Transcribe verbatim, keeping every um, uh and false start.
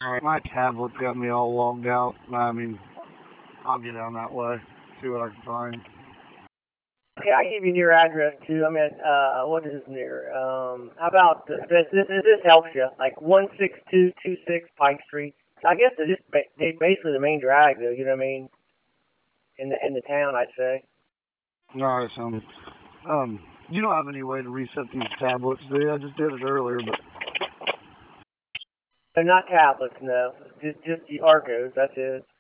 Alright, my tablet's got me all logged out. I mean, I'll get down that way, see what I can find. Okay, I give you your address too. I mean, uh, what is near? Um, how about this? This, this, this helps you. Like one six two two six Pike Street. I guess it's just ba- they basically the main drag, though. You know what I mean? In the in the town, I'd say. Alright, so, um, you don't have any way to reset these tablets, do you? I just did it earlier, but They're not tablets, no. Just just the Arcos. That's it.